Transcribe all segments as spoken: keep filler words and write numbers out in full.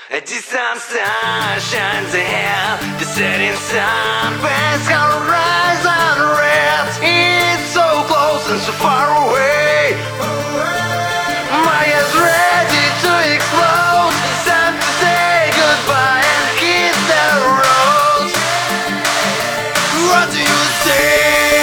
A distant star shines ahead. The setting sun paints horizon red. It's so close and so far away. My head's ready to explode. It's time to say goodbye and hit the road. What do you say?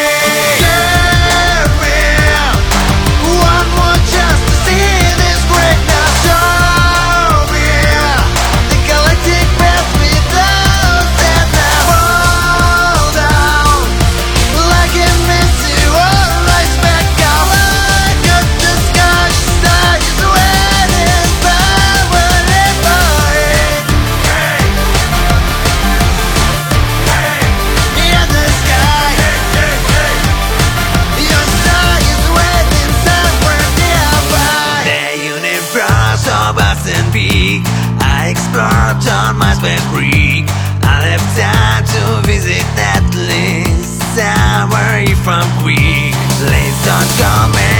I explored on my spare creek. I left time to visit that list. Somewhere from quick. Please don't come in.